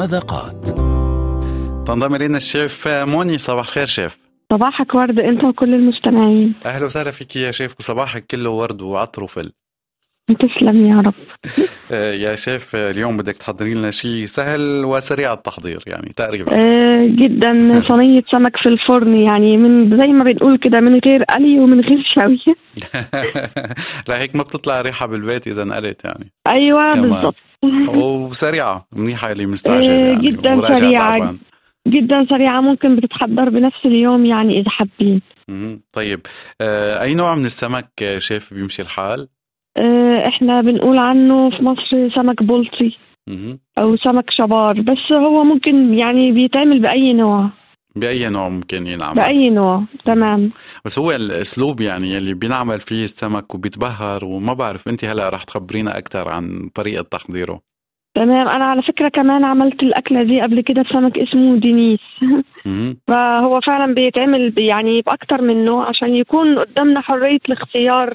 مذاقات. تنضم إلينا الشيف موني. صباح الخير شيف. صباحك ورد انت وكل المستمعين. أهلا وسهلا فيك يا شيف، وصباحك كله ورد وعطر وفل. تسلم يا رب. يا شيف اليوم بدك تحضري لنا شيء سهل وسريع التحضير يعني تقريبا. جدا، صينية سمك في الفرن، يعني من زي ما بنقول كده من غير قلي ومن غير شوي. لا هيك ما بتطلع ريحة بالبيت إذا قلت يعني. ايوه بالضبط. وسريعة منيحة اللي مستعجل يعني. جدا سريعة جدا سريعة، ممكن بتتحضر بنفس اليوم يعني إذا حابين. طيب أي نوع من السمك شيف بيمشي الحال؟ احنا بنقول عنه في مصر سمك بلطي او سمك شبار، بس هو ممكن يعني بيتعمل بأي نوع. بأي نوع ممكن ينعمل؟ بأي نوع، تمام. بس هو الأسلوب يعني اللي بينعمل فيه السمك وبيتبهر، وما بعرف انت هلأ رح تخبرينا أكتر عن طريقة تحضيره. تمام. أنا على فكرة كمان عملت الأكلة دي قبل كده بسمك اسمه دينيس. فهو فعلا بيتعمل يعني بأكتر من نوع عشان يكون قدامنا حرية الاختيار،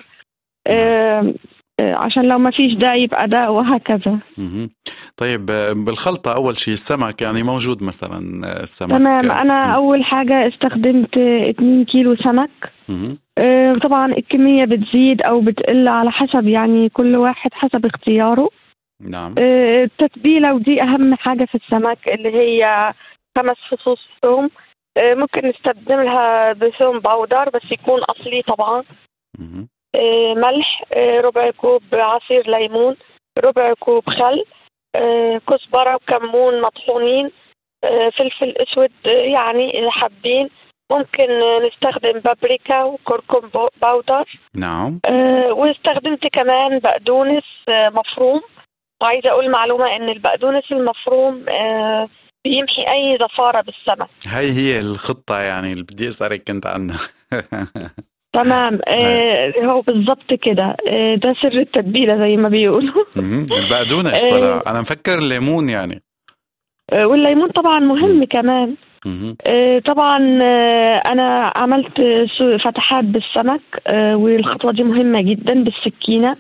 عشان لو ما فيش ده يبقى ده وهكذا. طيب بالخلطة أول شيء السمك يعني موجود مثلا السمك. تمام. أنا أول حاجة استخدمت 2 كيلو سمك. طبعا الكمية بتزيد أو بتقل على حسب يعني كل واحد حسب اختياره. نعم. التتبيلة ودي أهم حاجة في السمك، اللي هي 5 فصوص ثوم. ممكن نستخدم لها بثوم باودر بس يكون أصلي طبعا. ملح، ربع كوب عصير ليمون، ربع كوب خل، كزبرة وكمون مطحونين، فلفل اسود يعني اذا حابين. ممكن نستخدم بابريكا وكركم باودر. نعم. واستخدمت كمان بقدونس مفروم. وعايزة اقول معلومة ان البقدونس المفروم بيمحي اي زفارة بالسمك. هي الخطة يعني اللي بدي اسألك كنت عنها. تمام. هو بالضبط كده. ده سر التتبيلة زي ما بيقولوا. البقدونس طلع أنا مفكر الليمون يعني. والليمون طبعا مهم كمان. طبعا أنا عملت فتحات بالسمك، والخطوة دي مهمة جدا بالسكينة.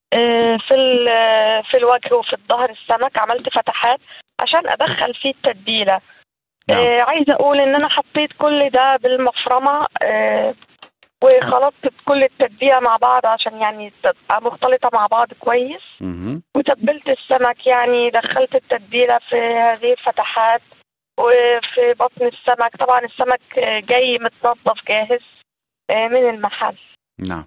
في الوجه وفي الظهر السمك عملت فتحات عشان أدخل فيه التتبيلة. عايزة أقول إن أنا حطيت كل ده بالمفرمة، وخلطت كل التتبيلة مع بعض عشان يعني تبقى مختلطة مع بعض كويس. وتبلت السمك، يعني دخلت التتبيلة في هذه الفتحات وفي بطن السمك. طبعا السمك جاي متنظف جاهز من المحل. نعم.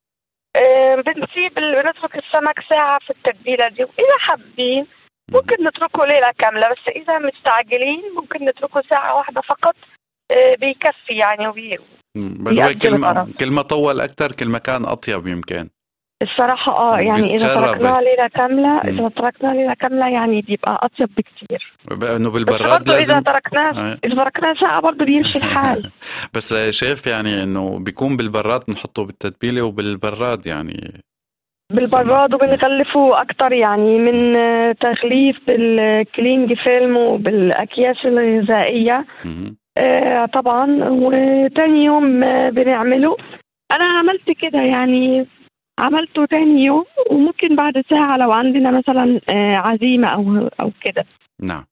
بنترك السمك ساعة في التتبيلة دي، وإذا حابين ممكن نتركه ليلة كاملة، بس إذا مستعجلين ممكن نتركه ساعة واحدة فقط بيكفي يعني. بس هو كل ما طول أكتر كل ما كان أطيب يمكن الصراحة. يعني إذا تركناها ليلة كاملة يعني بيبقى أطيب بكتير. إنه بالبراد لازم. إذا تركناه ساعة برضه بيمشي الحال. بس شايف يعني إنه بيكون بالبراد نحطه بالتتبيلة وبالبراد يعني. بالبراد وبنغلفه أكتر يعني من تغليف بالكلينج فيلم وبالأكياس الغذائية. طبعا. وتاني يوم بنعمله. أنا عملت كده يعني، عملته تاني يوم، وممكن بعد ساعة لو عندنا مثلا عزيمة أو كده. نعم.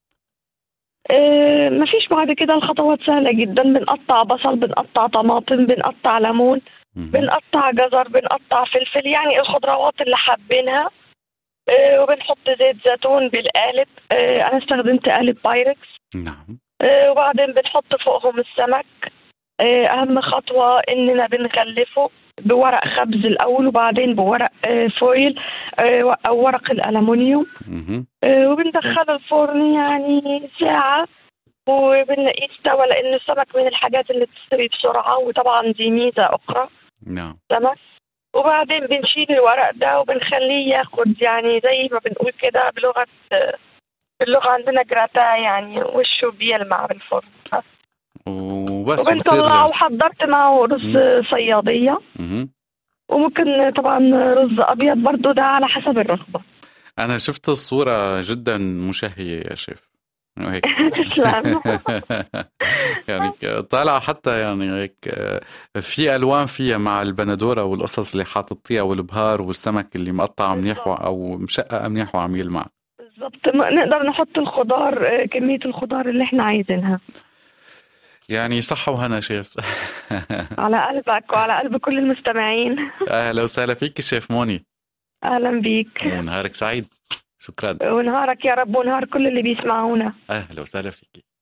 مفيش بعد كده. الخطوات سهلة جدا. بنقطع بصل، بنقطع طماطم، بنقطع ليمون، بنقطع جزر، بنقطع فلفل، يعني الخضروات اللي حابينها. وبنحط زيت زيتون بالقالب. أنا استخدمت قالب بايركس. نعم. وبعدين بنحط فوقهم السمك. أهم خطوة إننا بنغلفه بورق خبز الأول، وبعدين بورق فويل أو ورق الألمنيوم. وبندخله الفرن يعني ساعة، وبنلاقيه استوى، لأن السمك من الحاجات اللي بتستوي بسرعة، وطبعا دي ميزة أخرى. نعم. سمك. وبعدين بنشيل الورق ده وبنخليه ياخد يعني زي ما بنقول كده باللغة عندنا جراتا، يعني وشه بيلمع بالفرن. وبس. وبنطلعه. وحضرت معه رز صيادية. وممكن طبعا رز أبيض برضو، ده على حسب الرغبة. أنا شفت الصورة جدا مشهية يا شيف هيك. تسلم. يعني طالعة حتى يعني هيك في ألوان فيها مع البندورة والقصص اللي حاططيها والبهار والسمك اللي مقطع منيح أو مشقق منيح وعم يلمع. بالضبط، نقدر نحط الخضار، كمية الخضار اللي احنا عايزينها. يعني صحة وهنا شيف. على قلبك وعلى قلب كل المستمعين. أهلا وسهلا فيك شيف موني، أهلا بيك، ونهارك سعيد. شكرا. ونهارك يا رب ونهار كل اللي بيسمعونا. أهلا وسهلا فيك.